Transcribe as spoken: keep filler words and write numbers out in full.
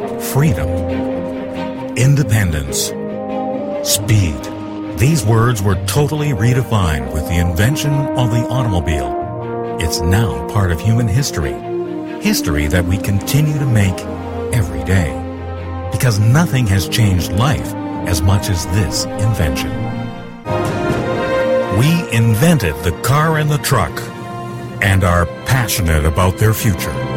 freedom, independence, speed. These words were totally redefined with the invention of the automobile. It's now part of human history, history that we continue to make every day, because nothing has changed life as much as this invention. We invented the car and the truck and are passionate about their future.